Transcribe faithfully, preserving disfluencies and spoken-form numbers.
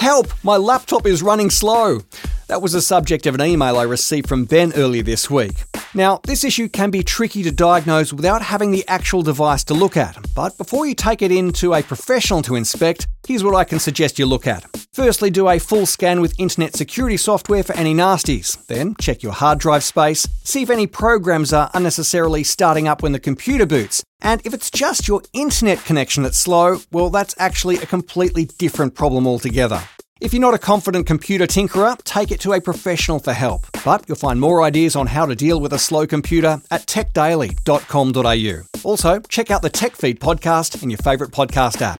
Help! My laptop is running slow. That was the subject of an email I received from Ben earlier this week. Now, this issue can be tricky to diagnose without having the actual device to look at, but before you take it in to a professional to inspect, here's what I can suggest you look at. Firstly, do a full scan with internet security software for any nasties. Then, check your hard drive space, see if any programs are unnecessarily starting up when the computer boots. And if it's just your internet connection that's slow, well, that's actually a completely different problem altogether. If you're not a confident computer tinkerer, take it to a professional for help. But you'll find more ideas on how to deal with a slow computer at tech daily dot com dot a u. Also, check out the TechFeed podcast in your favourite podcast app.